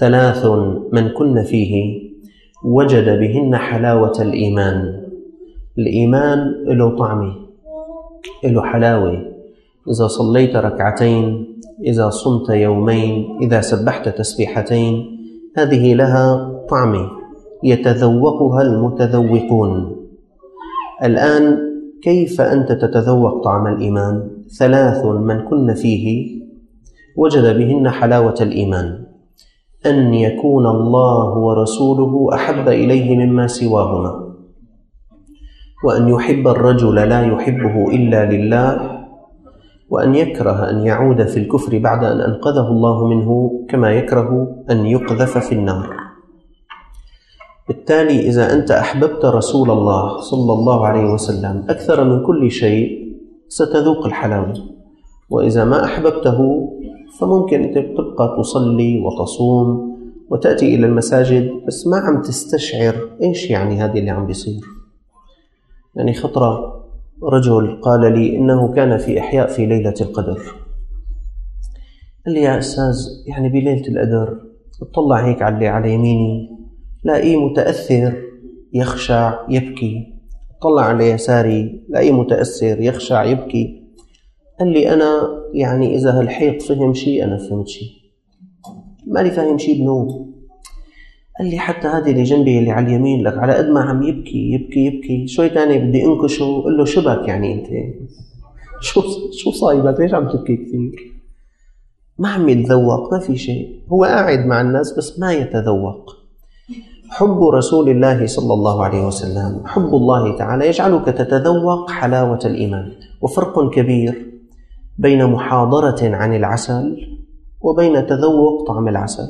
ثلاث من كن فيه وجد بهن حلاوة الإيمان. الإيمان له طعمه، له حلاوة. إذا صليت ركعتين، إذا صمت يومين، إذا سبحت تسبيحتين، هذه لها طعمه يتذوقها المتذوقون. الآن كيف أنت تتذوق طعم الإيمان؟ ثلاث من كن فيه وجد بهن حلاوة الإيمان: أن يكون الله ورسوله أحب إليه مما سواهما، وأن يحب الرجل لا يحبه إلا لله، وأن يكره أن يعود في الكفر بعد أن أنقذه الله منه، كما يكره أن يقذف في النار. بالتالي إذا أنت أحببت رسول الله صلى الله عليه وسلم أكثر من كل شيء ستذوق الحلاوة، وإذا ما أحببته فممكن أنت تبقى تصلي وتصوم وتأتي إلى المساجد بس ما عم تستشعر إيش يعني هذه اللي عم بيصير. يعني خطرة رجل قال لي إنه كان في إحياء في ليلة القدر. قال لي: يا أستاذ، يعني بليلة القدر اطلع هيك على يميني لاقيه متأثر يخشع يبكي، اطلع على يساري لاقيه متأثر يخشع يبكي. قال لي: أنا يعني إذا هالحيط فهم شيء أنا فهمت شيء، مالي فاهم شيء بنوم. قال لي: حتى هذه اللي جنبي اللي على اليمين لك على قد ما عم يبكي يبكي يبكي شوي تاني بدي انكشه. قل له: شبك يعني أنت شو صايبك؟ ليش عم تبكي كثير؟ ما عم يتذوق، ما في شيء، هو قاعد مع الناس بس ما يتذوق. حب رسول الله صلى الله عليه وسلم، حب الله تعالى يجعلك تتذوق حلاوة الإيمان. وفرق كبير بين محاضرة عن العسل وبين تذوق طعم العسل.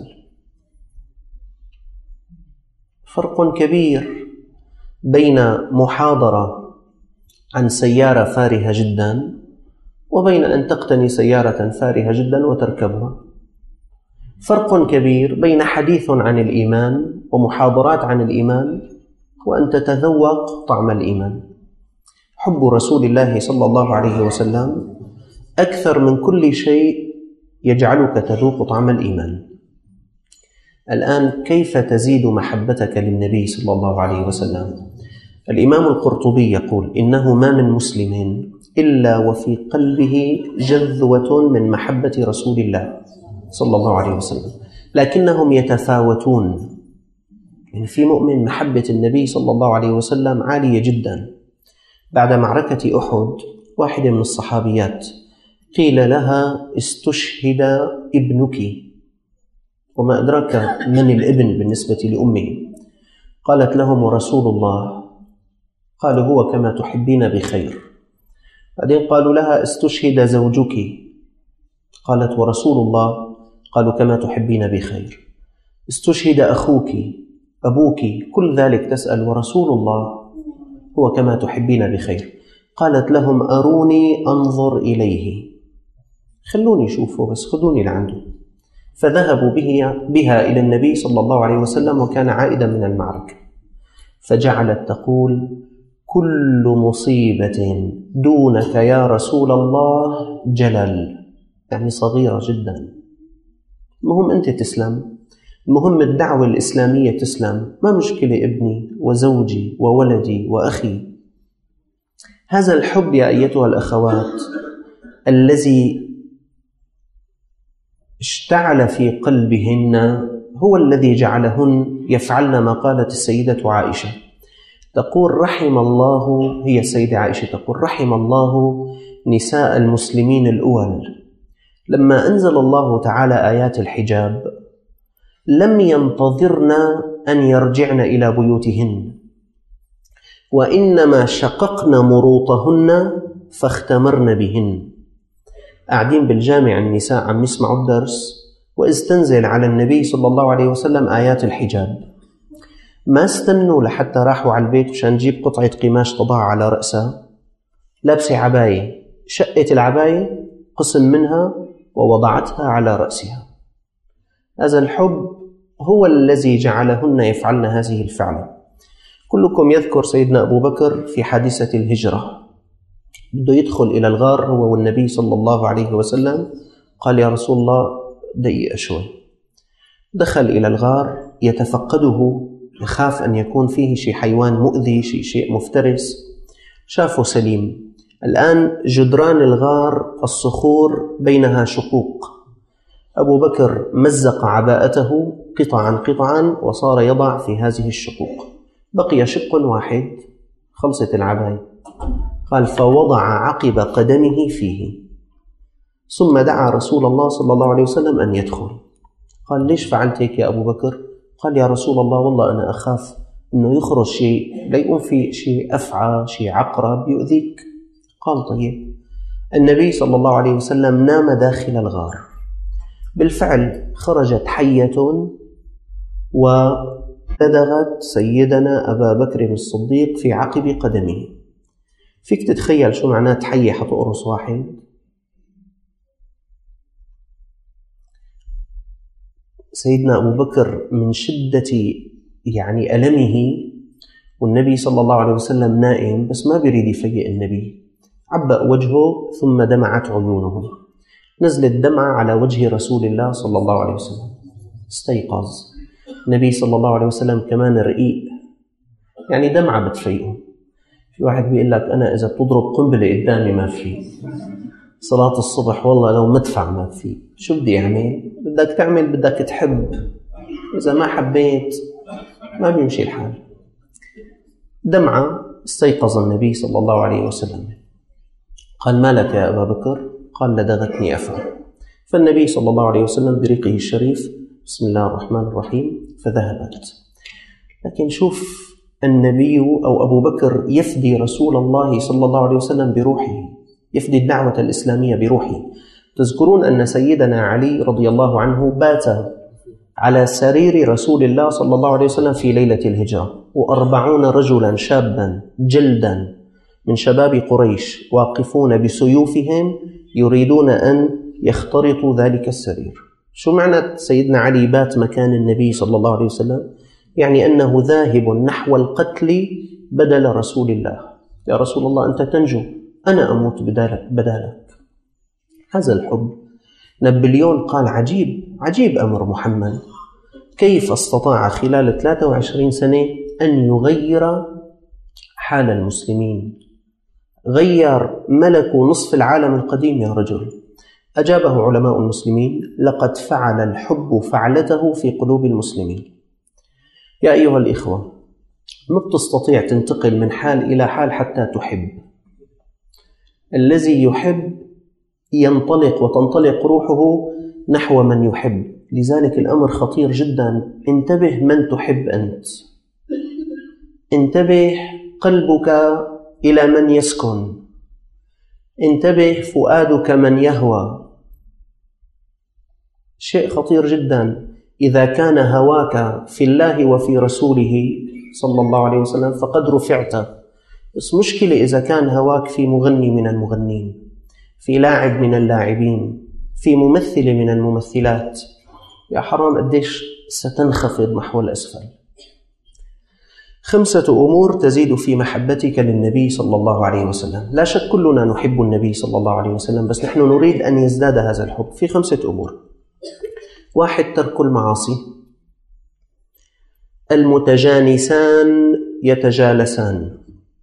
فرق كبير بين محاضرة عن سيارة فارهة جدا وبين أن تقتني سيارة فارهة جدا وتركبها. فرق كبير بين حديث عن الإيمان ومحاضرات عن الإيمان وأن تتذوق طعم الإيمان. حب رسول الله صلى الله عليه وسلم أكثر من كل شيء يجعلك تذوق طعم الإيمان. الآن كيف تزيد محبتك للنبي صلى الله عليه وسلم؟ الإمام القرطبي يقول: إنه ما من مسلم إلا وفي قلبه جذوة من محبة رسول الله صلى الله عليه وسلم، لكنهم يتفاوتون. يعني في مؤمن محبة النبي صلى الله عليه وسلم عالية جدا. بعد معركة أحد واحدة من الصحابيات قيل لها: استشهد ابنك. وما أدراك من الابن بالنسبة لأمه؟ قالت لهم: ورسول الله؟ قالوا: هو كما تحبين بخير. بعدين قالوا لها: استشهد زوجك؟ قالت: ورسول الله؟ قالوا: كما تحبين بخير. استشهد أخوك، أبوك؟ كل ذلك تسأل ورسول الله؟ هو كما تحبين بخير. قالت لهم: أروني أنظر إليه، خلوني شوفه بس خذوني لعنده. فذهبوا بها إلى النبي صلى الله عليه وسلم وكان عائدا من المعركة، فجعلت تقول: كل مصيبة دونك يا رسول الله جلل، يعني صغيرة جدا. المهم أنت تسلم، المهم الدعوة الإسلامية تسلم، ما مشكلة ابني وزوجي وولدي وأخي. هذا الحب يا أيتها الأخوات الذي اشتعل في قلبهن هو الذي جعلهن يفعلن ما قالت السيدة عائشة. تقول: رحم الله، هي السيدة عائشة تقول: رحم الله نساء المسلمين الأول لما أنزل الله تعالى آيات الحجاب لم ينتظرن أن يرجعن إلى بيوتهن، وإنما شققن مروطهن فاختمرن بهن. قاعدين بالجامع النساء عم يسمعوا الدرس وإذ تنزل على النبي صلى الله عليه وسلم آيات الحجاب، ما استنوا لحتى راحوا على البيت مشان تجيب قطعة قماش تضعها على رأسها، لابسة عباية، شقت العباية قسم منها ووضعتها على رأسها. هذا الحب هو الذي جعلهن يفعلن هذه الفعلة. كلكم يذكر سيدنا أبو بكر في حادثة الهجرة، بده يدخل إلى الغار هو والنبي صلى الله عليه وسلم، قال: يا رسول الله دقيقة شوي. دخل إلى الغار يتفقده، يخاف أن يكون فيه شيء حيوان مؤذي، شيء مفترس. شافه سليم. الآن جدران الغار الصخور بينها شقوق. أبو بكر مزق عباءته قطعا قطعا وصار يضع في هذه الشقوق. بقي شق واحد، خلصت العباية. قال: فوضع عقب قدمه فيه، ثم دعا رسول الله صلى الله عليه وسلم أن يدخل. قال: ليش فعلت هيك يا أبو بكر؟ قال: يا رسول الله، والله أنا أخاف أنه يخرج شيء، لا يكون في شيء أفعى، شيء عقرب يؤذيك. قال: طيب. النبي صلى الله عليه وسلم نام داخل الغار. بالفعل خرجت حية ولدغت سيدنا أبا بكر الصديق في عقب قدمه. فيك تتخيل شو معنات حية حتقرص واحد؟ سيدنا أبو بكر من شدة ألمه، والنبي صلى الله عليه وسلم نائم بس ما بيريد يفيق النبي، عبأ وجهه ثم دمعت عيونه، نزلت دمعة على وجه رسول الله صلى الله عليه وسلم. استيقظ النبي صلى الله عليه وسلم كمان رقيق، دمعة بتفيقه. في واحد بيقول لك: أنا إذا بتضرب قنبلة قدامي ما في، صلاة الصبح والله لو مدفع ما في، شو بدي أعمل؟ بدك تعمل، بدك تحب، إذا ما حبيت ما بيمشي الحال. دمعة. استيقظ النبي صلى الله عليه وسلم. قال: ما لك يا أبا بكر؟ قال: لدغتني أفعى. فالنبي صلى الله عليه وسلم بريقه الشريف: بسم الله الرحمن الرحيم، فذهبت. لكن شوف النبي أو أبو بكر يفدي رسول الله صلى الله عليه وسلم بروحه، يفدي الدعوة الإسلامية بروحه. تذكرون أن سيدنا علي رضي الله عنه بات على سرير رسول الله صلى الله عليه وسلم في ليلة الهجرة، و40 رجلا شابا جلدا من شباب قريش واقفون بسيوفهم يريدون أن يخترطوا ذلك السرير. شو معنى سيدنا علي بات مكان النبي صلى الله عليه وسلم؟ أنه ذاهب نحو القتل بدل رسول الله. يا رسول الله، أنت تنجو، أنا أموت بدالك. هذا الحب. نابليون قال: عجيب أمر محمد، كيف استطاع خلال 23 سنة أن يغير حال المسلمين؟ غير ملك نصف العالم القديم يا رجل. أجابه علماء المسلمين: لقد فعل الحب فعلته في قلوب المسلمين. يا أيها الإخوة، ما بتستطيع تنتقل من حال إلى حال حتى تحب. الذي يحب ينطلق وتنطلق روحه نحو من يحب. لذلك الأمر خطير جدا. انتبه من تحب أنت، انتبه قلبك إلى من يسكن، انتبه فؤادك من يهوى. شيء خطير جدا. إذا كان هواك في الله وفي رسوله صلى الله عليه وسلم فقد رفعت. بس مشكلة إذا كان هواك في مغني من المغنين، في لاعب من اللاعبين، في ممثل من الممثلات، يا حرام قديش ستنخفض نحو الأسفل. 5 أمور تزيد في محبتك للنبي صلى الله عليه وسلم. لا شك كلنا نحب النبي صلى الله عليه وسلم، بس نحن نريد أن يزداد هذا الحب في 5 أمور. 1. ترك المعاصي. المتجانسان يتجالسان.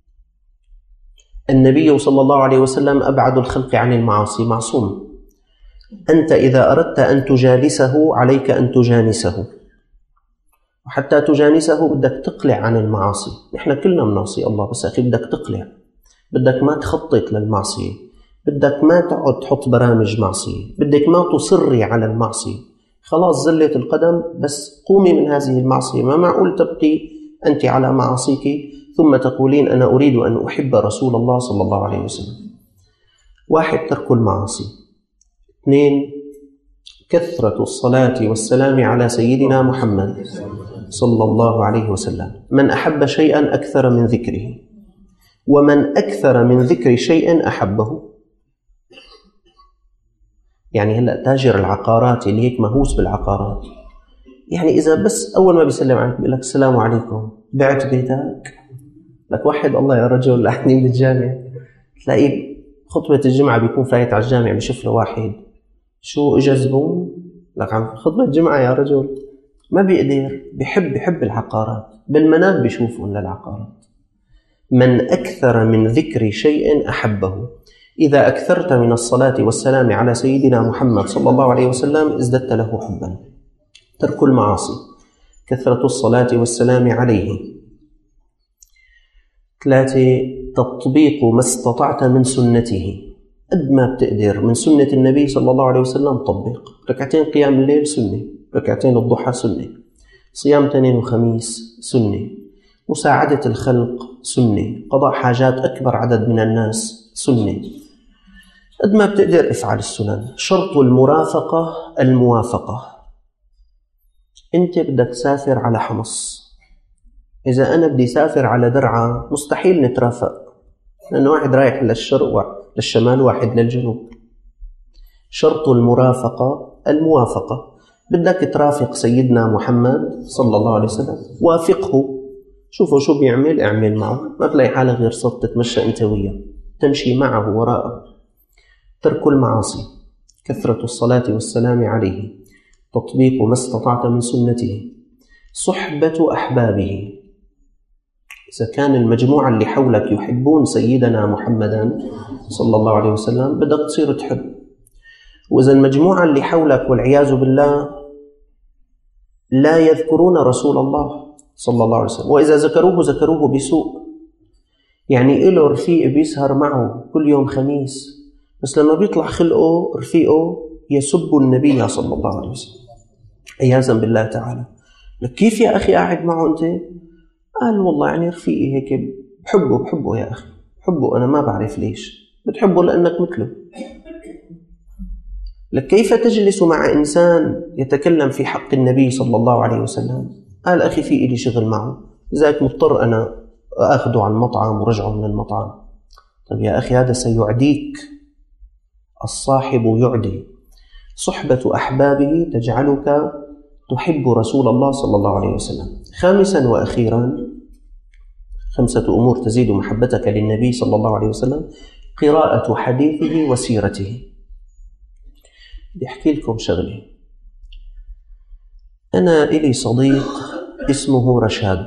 النبي صلى الله عليه وسلم أبعد الخلق عن المعاصي، معصوم. أنت إذا أردت أن تجالسه عليك أن تجانسه، وحتى تجانسه بدك تقلع عن المعاصي. نحن كلنا بنعصي الله، بس أخي بدك تقلع، بدك ما تخطط للمعصية، بدك ما تقعد تحط برامج معصية، بدك ما تصري على المعصية. خلاص زلت القدم، بس قومي من هذه المعصية. ما معقول تبقي أنت على معاصيك ثم تقولين أنا أريد أن أحب رسول الله صلى الله عليه وسلم. 1. ترك المعاصي. 2. كثرة الصلاة والسلام على سيدنا محمد صلى الله عليه وسلم. من أحب شيئا أكثر من ذكره، ومن أكثر من ذكر شيء أحبه. هلأ تاجر العقارات اللي هيك مهووس بالعقارات، إذا بس أول ما بيسلم عليك بيقول لك السلام عليكم، بعت بيتك. لك وحد الله يا رجل، لحنين بالجامع تلاقيه خطبة الجمعة بيكون فايت على الجامع بشوف له واحد، شو إجا زبون؟ لك عم خطبة الجمعة يا رجل، ما بيقدر، بيحب العقارات، بالمنام بيشوفهم للعقارات. من أكثر من ذكر شيء أحبه. إذا أكثرت من الصلاة والسلام على سيدنا محمد صلى الله عليه وسلم ازددت له حبا. ترك المعاصي، كثرة الصلاة والسلام عليه. 3 تطبيق ما استطعت من سنته، قد ما بتقدر من سنة النبي صلى الله عليه وسلم طبق. 2 قيام الليل سنة، 2 الضحى سنة، صيام اثنين وخميس سنة، مساعدة الخلق سنة، قضاء حاجات أكبر عدد من الناس سنة. قد ما بتقدر افعل السنن. شرط المرافقة الموافقة. انت بدك تسافر على حمص، إذا أنا بدي سافر على درعا مستحيل نترافق، لأنه واحد رايح للشرق للشمال واحد للجنوب. شرط المرافقة الموافقة. بدك ترافق سيدنا محمد صلى الله عليه وسلم، وافقه، شوفوا شو بيعمل اعمل معه، ما تلاقي حالك غير صرت تتمشى انت وياه، تمشي معه وراءه. ترك المعاصي، كثرة الصلاة والسلام عليه، تطبيق ما استطعت من سنته. صحبة أحبابه، إذا كان المجموعة اللي حولك يحبون سيدنا محمدا صلى الله عليه وسلم بدك تصير تحب. وإذا المجموعة اللي حولك والعياذ بالله لا يذكرون رسول الله صلى الله عليه وسلم، وإذا ذكروه بسوء، يعني إله رفيق بيسهر معه كل يوم خميس، بس لما بيطلع خلقه رفيقه يسب النبي صلى الله عليه وسلم عياذا بالله تعالى. لك كيف يا أخي قاعد معه أنت؟ قال والله يعني رفيقي هيك بحبه يا أخي، بحبه أنا ما بعرف ليش. بتحبه لأنك مثله. لك كيف تجلس مع إنسان يتكلم في حق النبي صلى الله عليه وسلم؟ قال أخي في إلي شغل معه، لذلك مضطر أنا أخذه عن المطعم ورجعه من المطعم. طيب يا أخي هذا سيعديك، الصاحب يعدي. صحبة أحبابه تجعلك تحب رسول الله صلى الله عليه وسلم. 5 وأخيرا، 5 أمور تزيد محبتك للنبي صلى الله عليه وسلم. قراءة حديثه وسيرته. بدي أحكي لكم شغلة. أنا إلي صديق اسمه رشاد،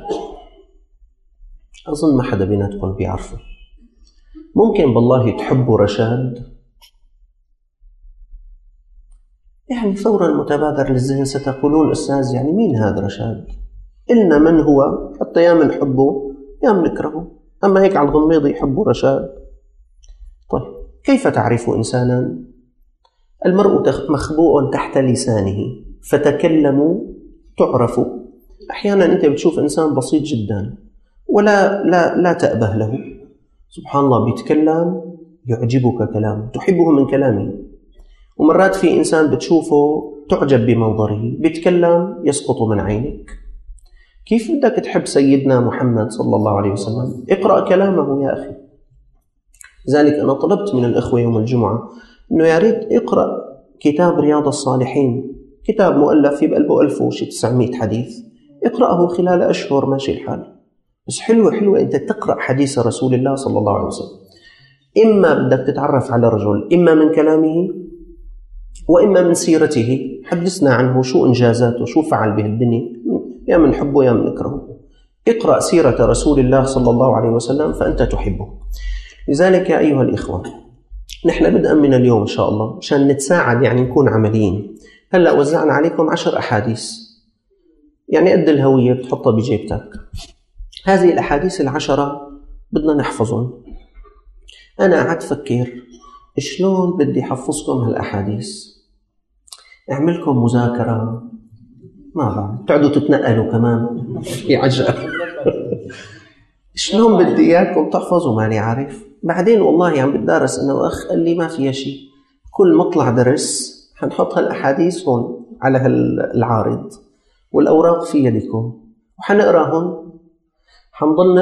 أظن ما حدا بيناتكم بيعرفه. ممكن بالله تحبوا رشاد؟ يعني فورا متبادر للذهن ستقولون أستاذ يعني مين هذا رشاد؟ إلنا من هو حتى يا من حبه يا من نكرهه، أما هيك على الغميض يحبوا رشاد. طيب كيف تعرف إنسانا؟ المرء مخبوء تحت لسانه، فتكلموا تعرفوا. أحيانا أنت بتشوف إنسان بسيط جدا ولا تأبه له، سبحان الله بيتكلم يعجبك كلامه، تحبه من كلامه. ومرات في إنسان بتشوفه تعجب بمنظره، بيتكلم يسقط من عينك. كيف بدك تحب سيدنا محمد صلى الله عليه وسلم؟ اقرأ كلامه يا أخي. لذلك أنا طلبت من الإخوة يوم الجمعة أنه يا ريت اقرأ كتاب رياض الصالحين، كتاب مؤلف في بقلبه 1900 حديث، اقرأه خلال أشهر ماشي الحال. بس حلوة أنت تقرأ حديث رسول الله صلى الله عليه وسلم. إما بدك تتعرف على رجل إما من كلامه وإما من سيرته، حدثنا عنه شو إنجازاته، شو فعل به الدنيا، يا من حبه يا من نكرهه. اقرأ سيرة رسول الله صلى الله عليه وسلم فأنت تحبه. لذلك يا أيها الإخوة، نحن بدءا من اليوم إن شاء الله عشان نتساعد، يعني نكون عمليين. هلأ وزعنا عليكم 10 أحاديث، يعني قد الهوية بتحطها بجيبتك. هذه الأحاديث 10 بدنا نحفظهم. أنا قعدت فكر شلون بدي حفظكم هالأحاديث. أعملكم مذاكرة، ما بعرف تعدوا تتنقلوا كمان في عجب. شلون بدي إياكم تحفظوا ماني عارف. بعدين والله عم بتدارس أنا وأخ قال لي ما فيها شيء، كل مطلع درس حنحط هالأحاديث هون على هالعارض والأوراق في يدكم وحنقراهن، حنضل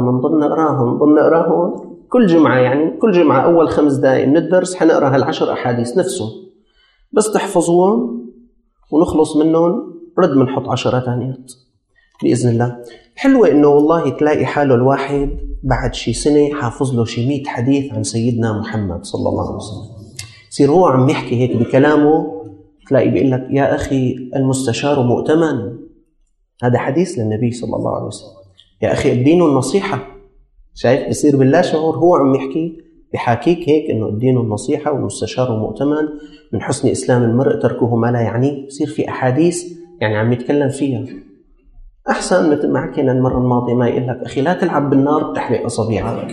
نقراهن كل جمعة. يعني كل جمعة أول 5 دقائق من الدرس حنقرأ هال10 أحاديث نفسهم، بس تحفظوهم ونخلص منهم رد منحط 10 ثانيات بإذن الله. حلوة إنه والله تلاقي حاله الواحد بعد شي سنة حافظ له شي 100 حديث عن سيدنا محمد صلى الله عليه وسلم. يصير هو عم يحكي هيك بكلامه تلاقي بيقول لك يا أخي المستشار مؤتمن، هذا حديث للنبي صلى الله عليه وسلم. يا أخي الدين النصيحة. شايف بصير بالله شعور هو عم يحكي بحاكيك هيك إنه الدين النصيحة والمستشار المؤتمن من حسن إسلام المرء تركه ما لا يعنيه. بصير في أحاديث يعني عم يتكلم فيها. أحسن مثل ما حكينا المرة الماضية ما يقول لك أخي لا تلعب بالنار تحرق أصابعك.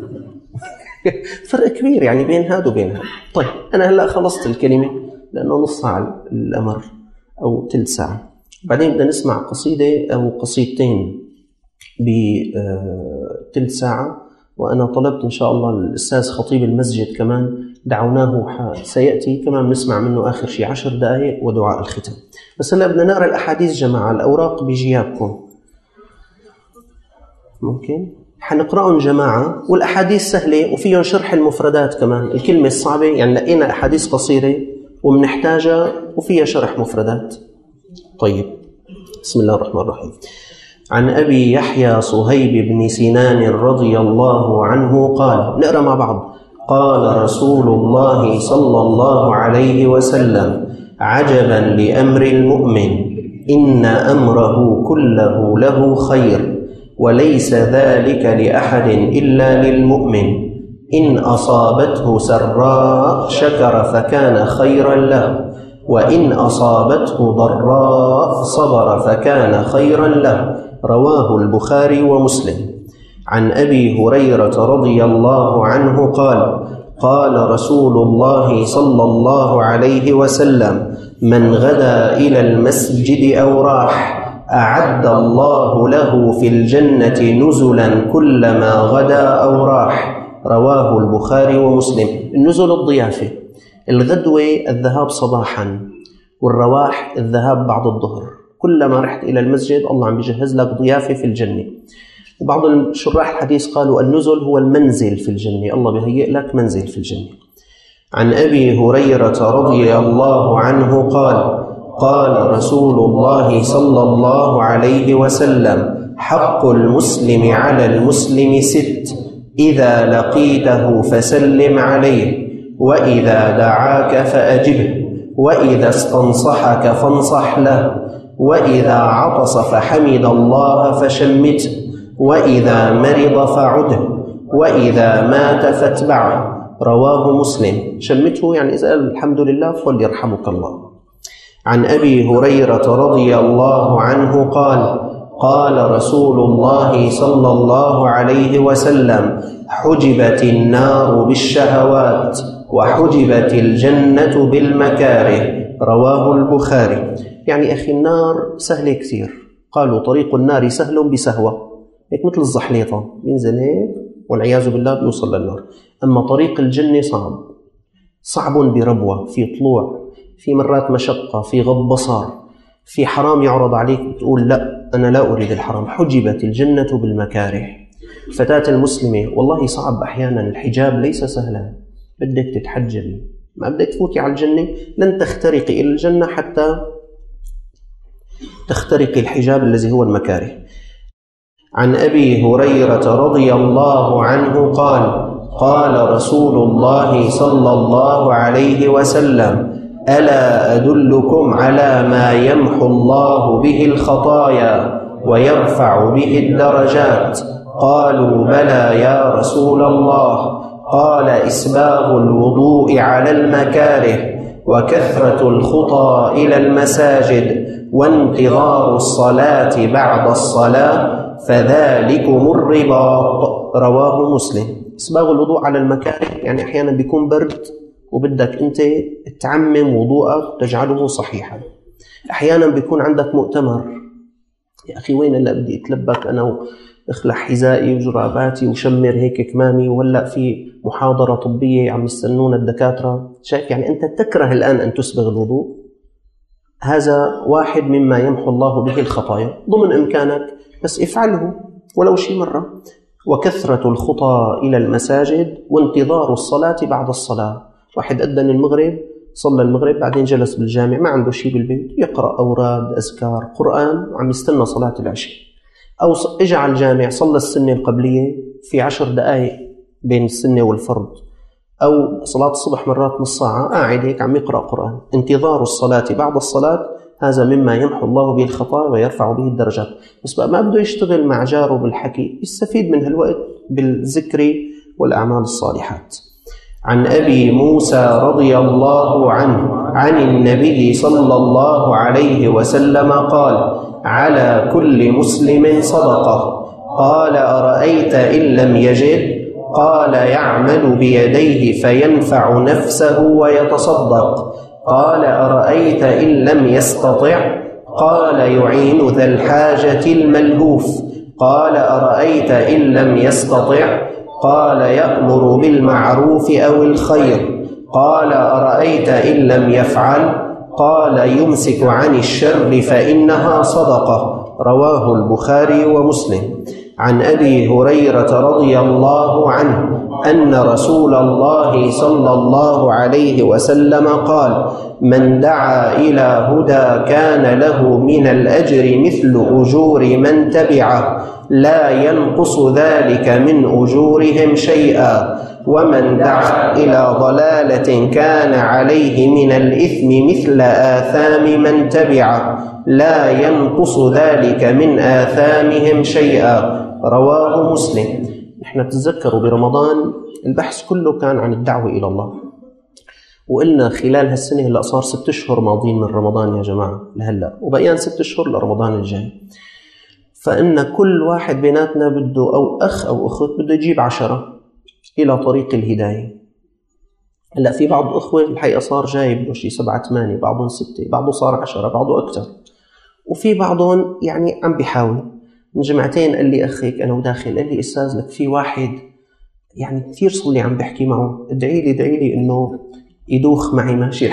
فرق كبير يعني بين هذا وبين هذا. طيب أنا هلأ خلصت الكلمة لأنه نص ساعة الأمر أو تلت ساعة. بعدين بدنا نسمع قصيدة أو قصيدتين بتلت ساعة. وأنا طلبت إن شاء الله الأستاذ خطيب المسجد كمان دعوناه سيأتي كمان نسمع منه آخر شيء 10 دقائق ودعاء الختام. بس هلا بدنا نقرأ الأحاديث جماعة. الأوراق بجيابكم ممكن حنقرأهم جماعة. والأحاديث سهلة وفيهم شرح المفردات كمان. الكلمة الصعبة يعني لقينا أحاديث قصيرة ومنحتاجها وفيها شرح مفردات. طيب بسم الله الرحمن الرحيم. عن أبي يحيى صهيب بن سنان رضي الله عنه قال. نقرأ مع بعض. قال رسول الله صلى الله عليه وسلم: عجبا لأمر المؤمن إن أمره كله له خير وليس ذلك لأحد إلا للمؤمن إن أصابته سراء شكر فكان خيرا له وإن أصابته ضراء صبر فكان خيرا له. رواه البخاري ومسلم. عن أبي هريرة رضي الله عنه قال: قال رسول الله صلى الله عليه وسلم: من غدا إلى المسجد أو راح أعد الله له في الجنة نزلا كلما غدا أو راح. رواه البخاري ومسلم. النزل الضيافة. الغدوة الذهاب صباحا والرواح الذهاب بعد الظهر. كلما رحت إلى المسجد الله عم بيجهز لك ضيافة في الجنة. وبعض الشراح الحديث قالوا النزل هو المنزل في الجنة. الله بيهيئ لك منزل في الجنة. عن أبي هريرة رضي الله عنه قال: قال رسول الله صلى الله عليه وسلم: حق المسلم على المسلم 6: إذا لقيته فسلم عليه وإذا دعاك فأجبه وإذا استنصحك فانصح له وإذا عطس فحمد الله فشمته وإذا مرض فعده وإذا مات فاتبعه. رواه مسلم. شمته يعني إذا الحمد لله فليرحمك الله. عن أبي هريرة رضي الله عنه قال: قال رسول الله صلى الله عليه وسلم: حجبت النار بالشهوات وحجبت الجنة بالمكاره. رواه البخاري. يعني أخي النار سهلة كثير. قالوا طريق النار سهل بسهوة، هيك مثل الزحليطة بينزل هيك والعياذ بالله بيوصل للنار. أما طريق الجنة صعب بربوة، في طلوع، في مرات مشقة، في غض بصر، في حرام يعرض عليك بتقول لا أنا لا أريد الحرام. حجبت الجنة بالمكاره. فتاة المسلمة والله صعب أحيانا. الحجاب ليس سهلا. بدك تتحجبي، ما بدك تفوتي على الجنة. لن تخترقي إلى الجنة حتى تخترقي الحجاب الذي هو المكاره. عن أبي هريرة رضي الله عنه قال: قال رسول الله صلى الله عليه وسلم: ألا أدلكم على ما يمحو الله به الخطايا ويرفع به الدرجات؟ قالوا: بلى يا رسول الله. قال: إسباغ الوضوء على المكاره وكثرة الخطى إلى المساجد وانتظار الصلاة بعد الصلاة فذلكم الرباط. رواه مسلم. إسباغ الوضوء على المكاره يعني أحيانا بيكون برد وبدك أنت تعمم وضوءك تجعله صحيحا. أحيانا بيكون عندك مؤتمر، يا أخي وين اللي بدي أتلبك أنا واخلع حذائي وجراباتي وشمر هيك كمامي وهلأ في محاضرة طبية عم يستنونا الدكاترة. شايف يعني أنت تكره الآن أن تسبغ الوضوء. هذا واحد مما يمحو الله به الخطايا. ضمن إمكانك بس افعله ولو شي مرة. وكثرة الخطى إلى المساجد وانتظار الصلاة بعد الصلاة. واحد أذن المغرب، صلى المغرب، بعدين جلس بالجامع ما عنده شيء بالبيت، يقرأ أوراد، أذكار، قرآن، وعم يستنى صلاة العشاء. أو اجى على الجامع صلى السنة القبلية في 10 دقائق بين السنة والفرض، أو صلاة الصبح مرات نص ساعة، قاعد هيك عم يقرأ قرآن. انتظار الصلاة بعد الصلاة هذا مما يمحو الله به الخطايا ويرفع به الدرجات. بس بقى ما بده يشتغل مع جاره بالحكي، يستفيد من هالوقت بالذكر والأعمال الصالحات. عن أبي موسى رضي الله عنه عن النبي صلى الله عليه وسلم قال: على كل مسلم صدقة. قال: أرأيت إن لم يجد؟ قال: يعمل بيديه فينفع نفسه ويتصدق. قال: أرأيت إن لم يستطع؟ قال: يعين ذا الحاجة الملهوف. قال: أرأيت إن لم يستطع؟ قال: يأمر بالمعروف أو الخير. قال: أرأيت إن لم يفعل؟ قال: يمسك عن الشر فإنها صدقة. رواه البخاري ومسلم. عن أبي هريرة رضي الله عنه أن رسول الله صلى الله عليه وسلم قال: من دعا إلى هدى كان له من الأجر مثل أجور من تبعه لا ينقص ذلك من أجورهم شيئا، ومن دعا إلى ضلالة كان عليه من الإثم مثل آثام من تبعه لا ينقص ذلك من آثامهم شيئا. رواه مسلم. نحن بتذكروا برمضان البحث كله كان عن الدعوة إلى الله، وقلنا خلال هالسنة هلأ صار 6 أشهر ماضيين من رمضان يا جماعة لهلأ، وبقيان 6 أشهر لرمضان الجاي. فإن كل واحد بيناتنا بده أو أخ أو أخت بده يجيب 10 إلى طريق الهداية. هلأ في بعض أخوة الحقيقة صار جايب شيء 7 8، بعضهم 6، بعضه صار 10، بعضه أكثر، وفي بعضهم يعني عم بيحاول. من جمعتين قال لي أخيك أنا وداخل، قال لي أستاذ لك في واحد يعني كثير صلي عم بحكي معه، ادعي لي إنه يدوخ معي ماشي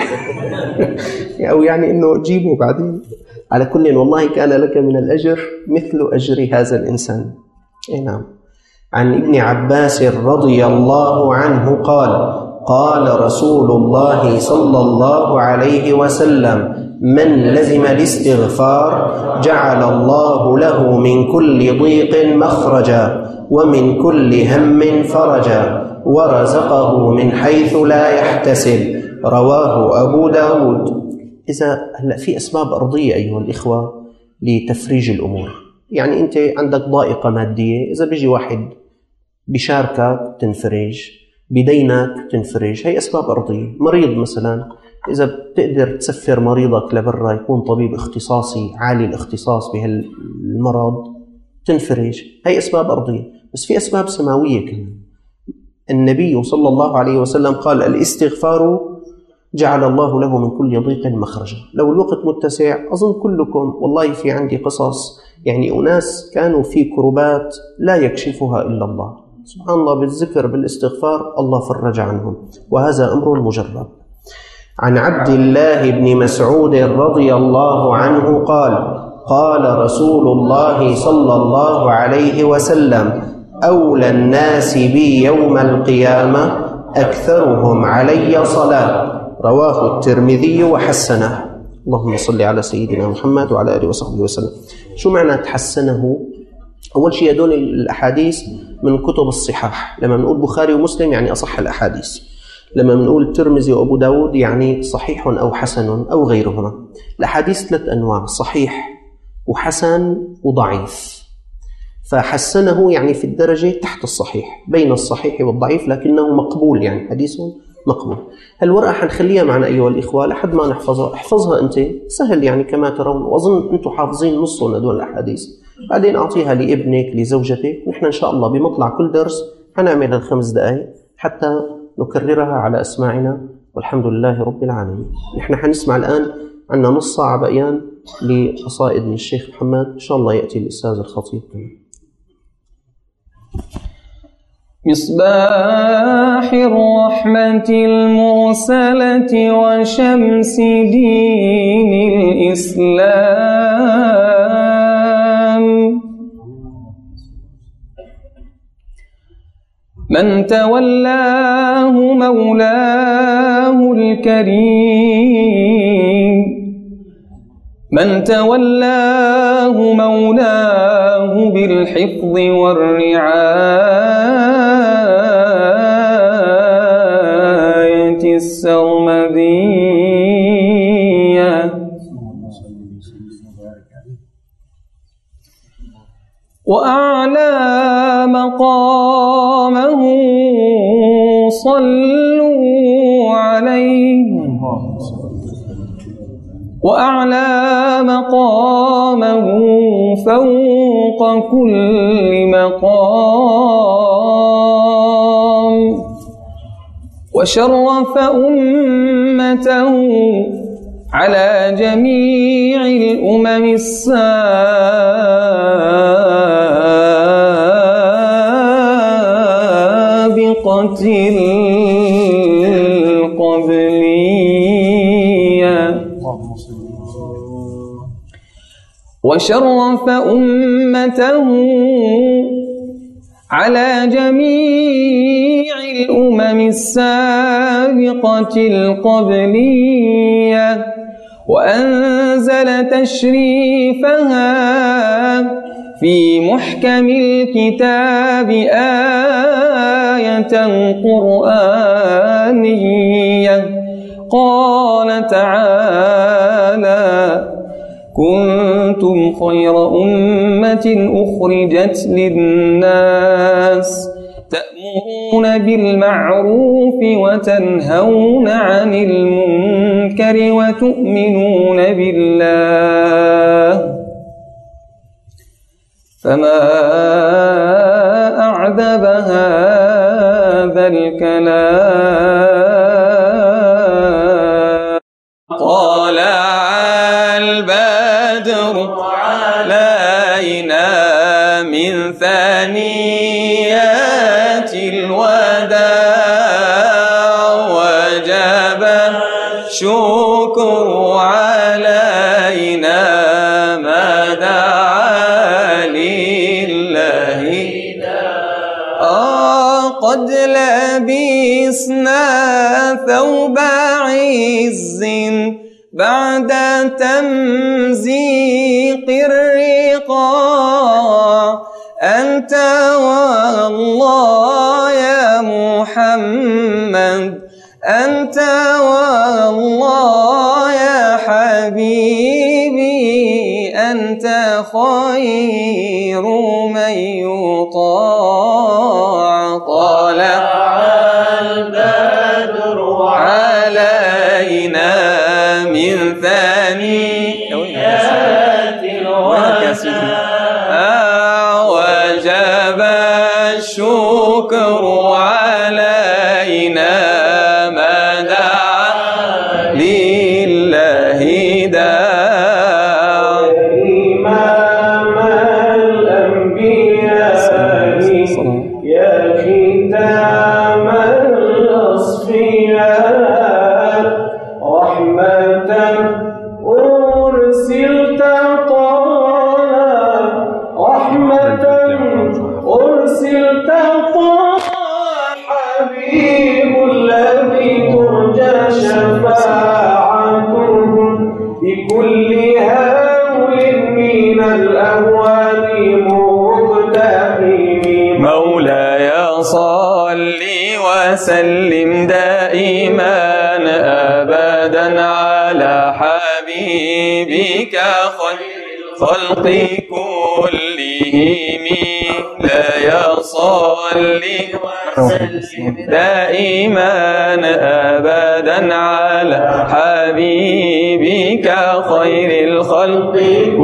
أو يعني إنه تجيبه بعدين. على كل والله كان لك من الأجر مثل أجر هذا الإنسان. نعم. عن ابن عباس رضي الله عنه قال: قال رسول الله صلى الله عليه وسلم: من لزم الاستغفار جعل الله له من كل ضيق مخرجا ومن كل هم فرجا ورزقه من حيث لا يحتسب. رواه أبو داود. إذا هلأ في أسباب أرضية أيها الإخوة لتفريج الأمور. يعني أنت عندك ضائقة مادية، إذا بيجي واحد بشاركك تنفرج، بدينك تنفرج، هي أسباب أرضية. مريض مثلا، إذا بتقدر تسفر مريضك لبرا يكون طبيب اختصاصي عالي الاختصاص بهالمرض تنفرج، هي أسباب أرضية. بس في أسباب سماوية كمان. النبي صلى الله عليه وسلم قال: الاستغفار جعل الله له من كل ضيق مخرجا. لو الوقت متسع أظن كلكم والله في عندي قصص، يعني أناس كانوا في كربات لا يكشفها إلا الله، سبحان الله بالذكر بالاستغفار الله فرج عنهم، وهذا أمر مجرب. عن عبد الله بن مسعود رضي الله عنه قال: قال رسول الله صلى الله عليه وسلم: أولى الناس بي يوم القيامة أكثرهم علي صلاة. رواه الترمذي وحسنه. اللهم صل على سيدنا محمد وعلى آله وصحبه وسلم. شو معنى تحسنه؟ أول شيء هدول الأحاديث من كتب الصحاح. لما نقول بخاري ومسلم يعني أصح الأحاديث، لما نقول الترمذي وأبو داود يعني صحيح أو حسن أو غيرهما. الأحاديث 3 أنواع: صحيح وحسن وضعيف. فحسنه يعني في الدرجة تحت الصحيح، بين الصحيح والضعيف، لكنه مقبول، يعني حديث مقبول. هالورقة حنخليها معنا أيها الإخوة لحد ما نحفظها. احفظها أنت، سهل يعني كما ترون، وأظن أنتم حافظين نصهم هدول الأحاديث. بعدين أعطيها لابنك لزوجتك. نحن إن شاء الله بمطلع كل درس حنعمل 5 دقائق حتى نكررها على أسماعنا، والحمد لله رب العالمين. نحن حنسمع الآن عنا نص ساعة بقيان لقصائد من الشيخ محمد، إن شاء الله يأتي الأستاذ الخطيب كمان. مصباح الرحمة المرسلة وشمس دين الإسلام، من تولاه مولاه الكريم، من تولاه مولاه بالحفظ والرعاية السرمدية، وأعلى مقامه صلوا عليه وأعلى مقامه فوق كل مقام وشرف أمته على جميع الأمم السابقة القبلية وشرف أمته على جميع الأمم السابقة القبلية وأنزل تشريفها في محكم الكتاب آية قرآنية قال تعالى كنتم خير أمة أخرجت للناس تأمرون بالمعروف وتنهون عن المنكر وتؤمنون بالله فما أعذب هذا الكلام طلع البدر علينا من ثنيات الوداع وجب الشكر علينا ما دعا لله قد لبسنا ثوب عز بعد تمزيق الرقاع أنت والله يا محمد أنت والله يا حبيبي أنت خير من يطاع طلع البدر علينا من ثنيات الوداع وجب الشكر علينا ما دعا لله داع إمام الأنبياء يا ختام الأصفياء رحمة أرسلت طه رحمة أرسلت طه حبيب الذي ترجى شفاعته بكل هول من الأهوال مقتحم مولاي صل وسلم دائما أبدا على حبيبك خير الخلق كلهم لا يصلي وسلم دائما أبدا على حبيبك خير الخلق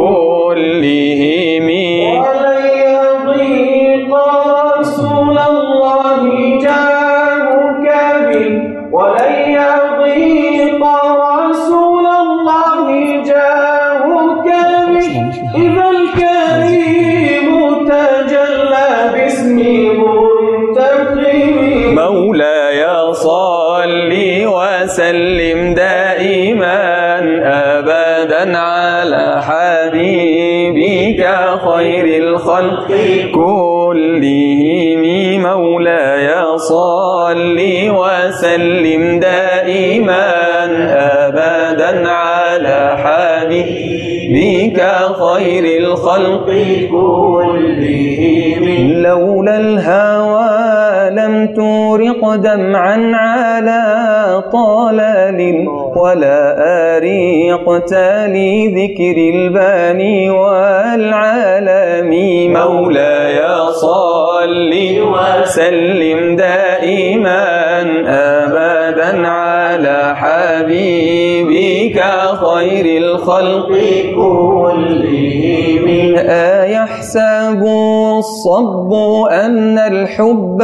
كلهم ولن يضيق رسول الله جاهك به ولن يضيق رسول الله جاهك به إذا الكريم تجلى باسم منتقم مولاي صل وسلم دائما أبدا على حبيبك خير الخلق كلهم مولاي صل وسلم دائما أبدا على حبيبك خير الخلق كلهم لولا الهوى ولم تورق دمعا على طلال ولا أريقت لذكر الباني والعالمين. مولاي صل وسلم دائما أبدا على حبيبك خير الخلق كلهم. أيحسب الصب أن الحب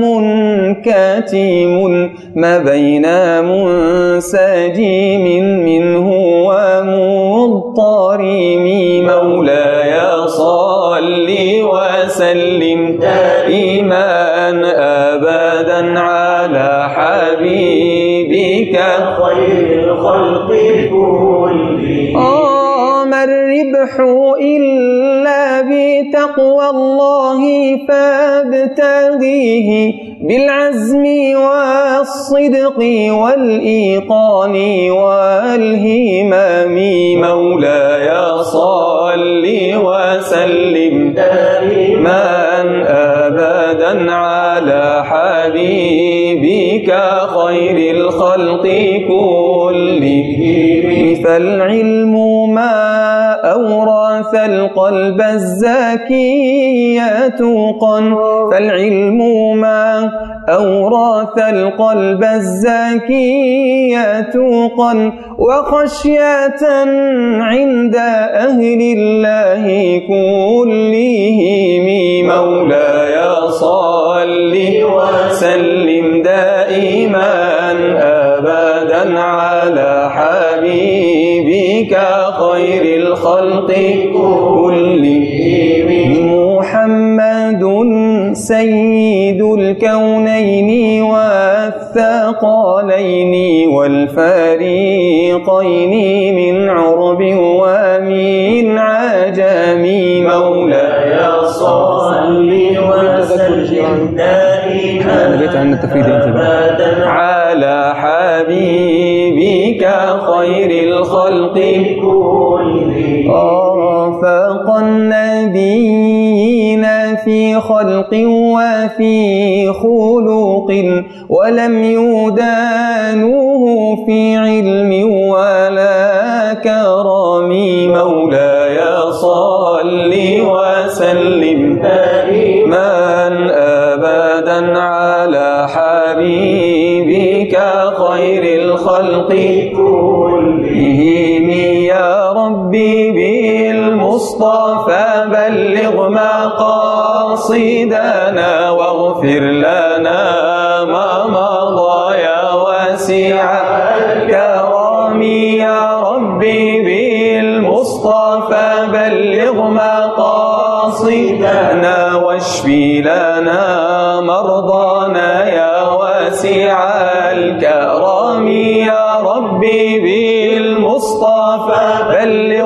منكتم ما بين منسجم منه ومضطرم. مولاي صل وسلم دائما أبدا على حبيبك خير الخلق كلهم. ما الربح إلا بتقوى الله فابتغيه بالعزم والصدق والإيقان والهمم. مولاي صل وسلم دائما أبدا على حبيبك خير الخلق كلهم. فالعلم ما أورث القلب الزكي توقا فالعلم ما أورث القلب الزكي توقا وخشية عند أهل الله كلهم. مولاي صل وسلم دائما أبدا على حبيبك خير الخلق كلهم. محمد سيد الكونين والثقلين والفريقين من عرب ومن عجم. مولاي صل وسلم دائما أبدا على حبيبك خير الخلق كلهم. رافق النبيين في خلق وفي خلق ولم يدانوه في علم ولا كرم. مولاي صل وسلم دائما أبدا على حبيبك خير الخلق كلهم. يا ربي بالمصطفى بلغ مقاصدنا واغفر لنا ما مضى يا واسع الكرم. يا ربي بالمصطفى بلغ مقاصدنا واشفي لنا مرضانا يا واسع الكرم. يا ربي بالمصطفى بلغ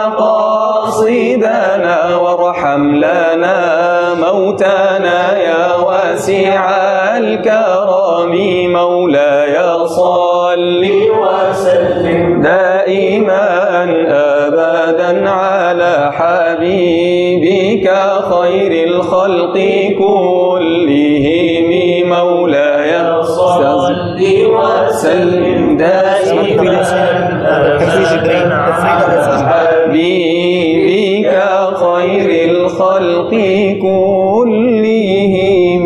مقاصدنا وارحم لنا موتانا يا واسع الكرم. مولاي صل وسلم دائما أبدا على حبيبك خير الخلق كلهم. مولاي صل وسلم دائما حبيبك خير الخلق كلهم.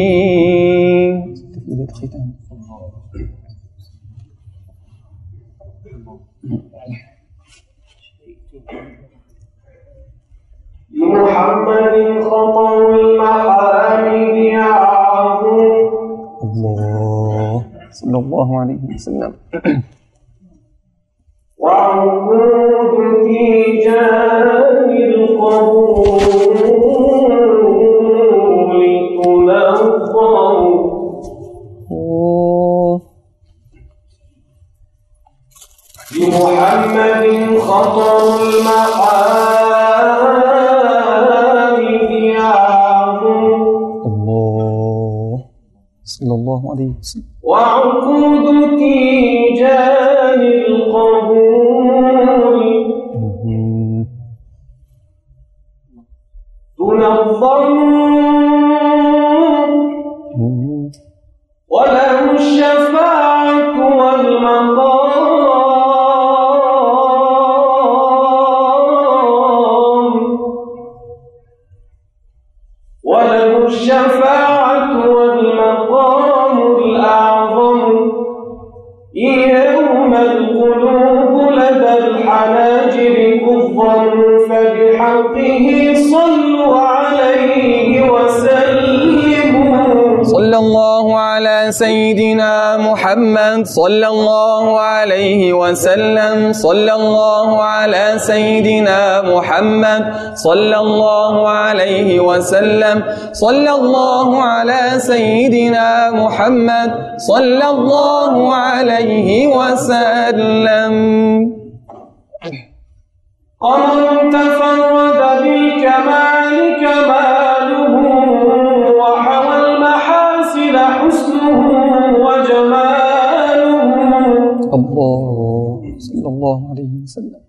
محمد خطر المحامد عظيم. الله صلى الله عليه وسلم. وعقود تيجان القبول تنظر. لمحمد خطر المحامد عظيم. الله صلى الله عليه وسلم. وعقود تيجان القبول تنظر سيدنا محمد صلى الله عليه وسلم صلى الله على سيدنا محمد صلى الله عليه وسلم صلى الله على سيدنا محمد صلى الله عليه وسلم. قمر تفرد بالكمال كماله وحوى المحاسن حسنه وجماله. الله صلى الله عليه وسلم.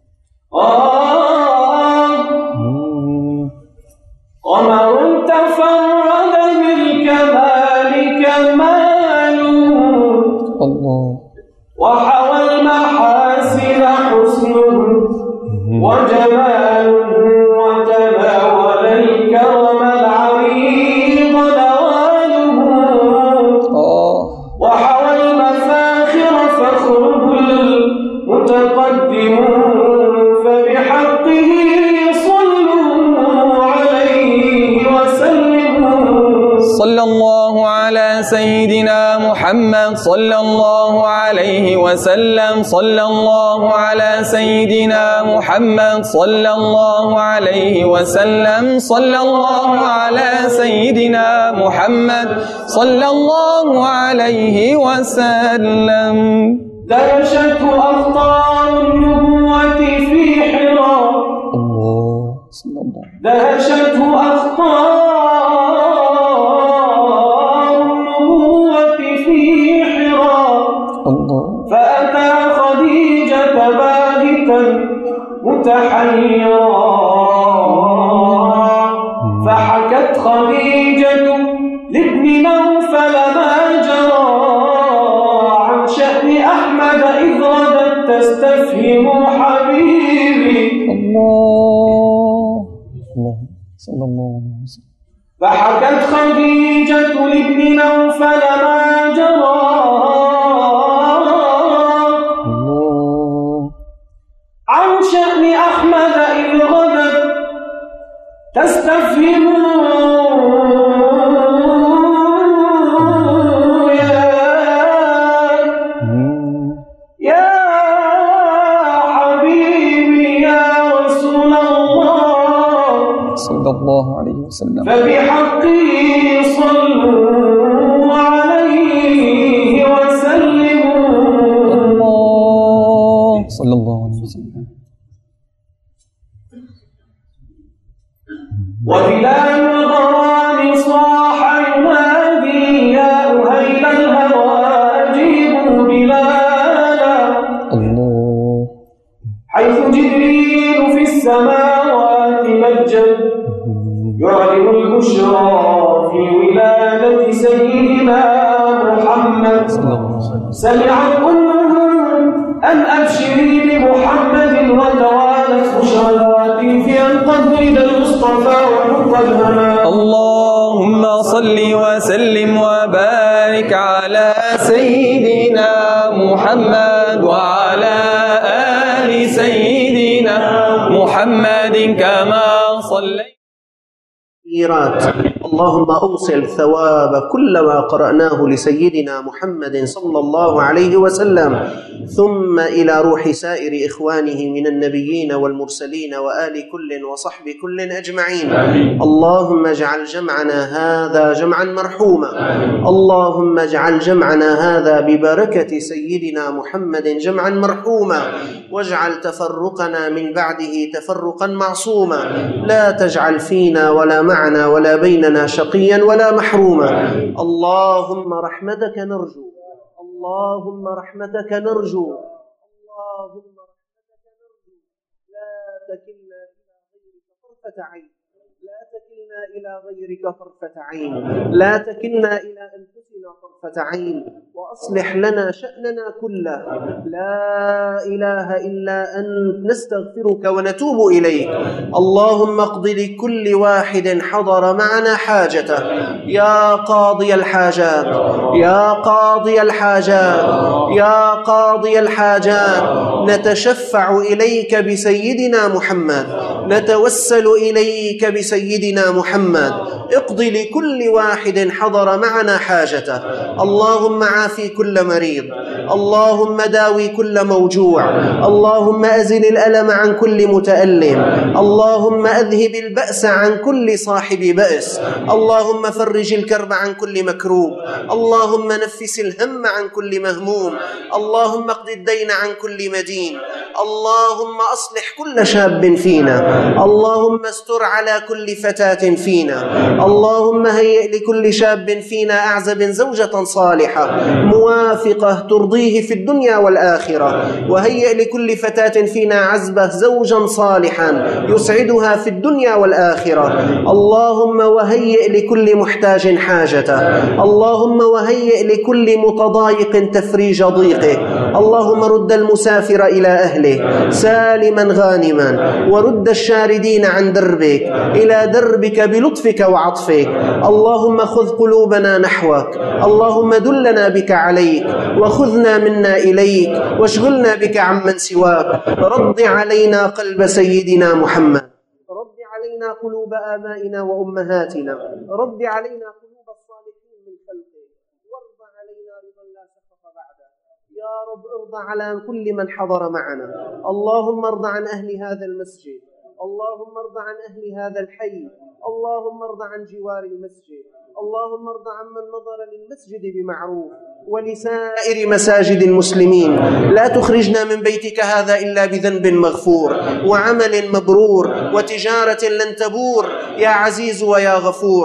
قمر تفرد بالكمال كماله الله وحوى المحاسن حسنه وجماله وتناول الكرم العريض نواله وحوى المفاخر فخره المتقدم فبحقه صلوا عليه وسلموا. صلى الله على سيدنا محمد صلى الله عليه وسلم صلى الله على سيدنا محمد صلى الله عليه وسلم صلى الله على سيدنا محمد صلى الله عليه وسلم. دهشته أخطار النبوة في حراء. الله صلى الله. دهشته أخطار النبوة في حراء. الله. فأتى خديجة باهتا متحيرا فحكت خديجة لابن نوفل ما جرى عن شأن أحمد إذ غدت تستفهم حبيبي. الله الله صلى الله عليه وسلم. فحكت خديجة لابن نوفل ما جرى عن شأن أحمد إذ غدت تستفهم يا حبيبي يا رسول الله صلى الله عليه وسلم. فبحقه صلوا عليه وسلموا. الله صلى الله عليه وسلم. وبلال الغرام صاح ينادي يا أهيل الهوى أجيبوا بلالا. الله. حيث جبريل في السماوات مجد يعلن البشرى في ولادة سيدنا محمد. سمعت أمه أن أبشري بمحمد وتوالت بشراتي في أن قد ولد المصطفى وحق الهمام. اللهم صل وسلم وبارك على سيدنا محمد وعلى آل سيدنا محمد كما صليت. اللهم أوصل ثواب كل ما قرأناه لسيدنا محمد صلى الله عليه وسلم ثم إلى روح سائر إخوانه من النبيين والمرسلين وآل كل وصحب كل أجمعين. اللهم اجعل جمعنا هذا جمعا مرحوما. اللهم اجعل جمعنا هذا ببركة سيدنا محمد جمعا مرحوما واجعل تفرقنا من بعده تفرقا معصوما. لا تجعل فينا ولا معنا ولا بيننا شقيا ولا محروما. اللهم رحمتك نرجو. اللهم رحمتك نرجو. اللهم رحمتك نرجو. لا تكلنا إلى غيرك طرفة عين. لا تكلنا إلى غيرك طرفة عين. لا تكلنا إلى أنفسنا طرفة عين. وأصلح لنا شأننا كله. لا إله إلا أنت نستغفرك ونتوب إليك. اللهم اقض لكل واحد حضر معنا حاجته يا قاضي الحاجات يا قاضي الحاجات يا قاضي الحاجات. نتشفع إليك بسيدنا محمد نتوسل إليك بسيدنا محمد. اقض لكل واحد حضر معنا حاجته. اللهم عافي كل مريض، اللهم داوي كل موجوع، اللهم أزل الألم عن كل متألم، اللهم أذهب البأس عن كل صاحب بأس، اللهم فرج الكرب عن كل مكروب، اللهم نفس الهم عن كل مهموم، اللهم اقض الدين عن كل مدين، اللهم أصلح كل شاب فينا، اللهم استر على كل فتاة فينا، اللهم هيئ لكل شاب فينا أعزب زوجة صالحة موافقة ترضيه في الدنيا والآخرة، وهيئ لكل فتاة فينا عزبة زوجا صالحا يسعدها في الدنيا والآخرة. اللهم وهيئ لكل محتاج حاجته، اللهم وهيئ لكل متضايق تفريج ضيقه، اللهم رد المسافر إلى أهله سالما غانما، ورد الشاردين عن دربك إلى دربك بلطفك وعطفك. اللهم خذ قلوبنا نحوك، اللهم دلنا بك عليك، وخذنا منا إليك، واشغلنا بك عمن سواك. رد علينا قلب سيدنا محمد، رد علينا قلوب آبائنا وأمهاتنا، رد علينا قلوب الصالحين من خلقك، وارض علينا رضا لا سخط بعده. يا رب ارض على كل من حضر معنا، اللهم ارض عن أهل هذا المسجد، اللهم ارض عن أهل هذا الحي، اللهم ارض عن جوار المسجد، اللهم ارض عمن نظر للمسجد بمعروف ولسائر مساجد المسلمين. لا تخرجنا من بيتك هذا إلا بذنب مغفور وعمل مبرور وتجارة لن تبور يا عزيز ويا غفور.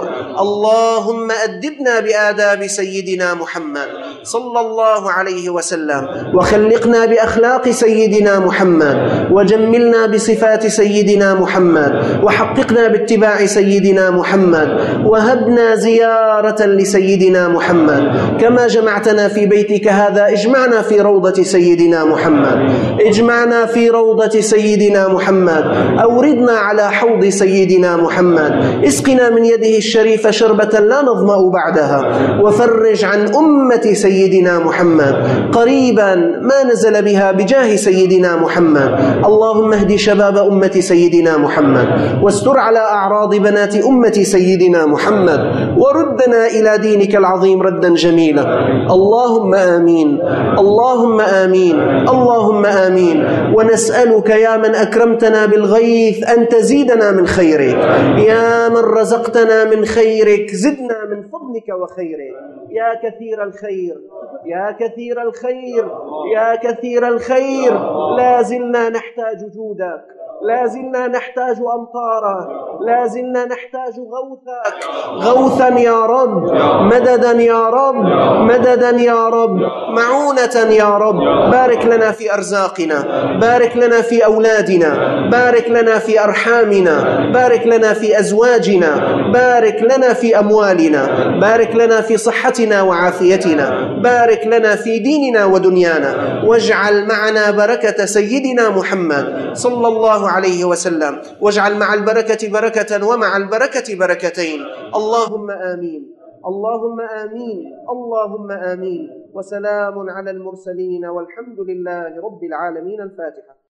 اللهم أدبنا بآداب سيدنا محمد صلى الله عليه وسلم، وخلقنا بأخلاق سيدنا محمد، وجملنا بصفات سيدنا محمد، وحققنا باتباع سيدنا محمد، وهبنا زيارة لسيدنا محمد. كما جمعتنا في بيتك هذا اجمعنا في روضة سيدنا محمد، اجمعنا في روضة سيدنا محمد، أوردنا على حوض سيدنا محمد، اسقنا من يده الشريف شربة لا نظمأ بعدها، وفرج عن أمة سيدنا محمد قريبا ما نزل بها بجاه سيدنا محمد. اللهم اهد شباب أمة سيدنا محمد، واستر على أعراض بنات أمة سيدنا محمد، وردنا إلى دينك العظيم ردا جميلا. اللهم آمين، اللهم آمين، اللهم آمين. ونسألك يا من أكرمتنا بالغيث أن تزيدنا من خيرك، يا من رزقتنا من خيرك زدنا من فضلك وخيرك. يا كثير الخير، يا كثير الخير، يا كثير الخير. لا زلنا نحتاج جودك، لا زلنا نحتاج أمطارك، لا زلنا نحتاج غوثك، غوثا يا رب، مددا يا رب، مددا يا رب، معونة يا رب. بارك لنا في أرزاقنا، بارك لنا في أولادنا، بارك لنا في أرحامنا، بارك لنا في أزواجنا، بارك لنا في أموالنا، بارك لنا في صحتنا وعافيتنا، بارك لنا في ديننا ودنيانا، واجعل معنا بركة سيدنا محمد صلى الله عليه وسلم، واجعل مع البركة بركة ومع البركة بركتين. اللهم آمين، اللهم آمين، اللهم آمين. وسلام على المرسلين والحمد لله رب العالمين. الفاتحة.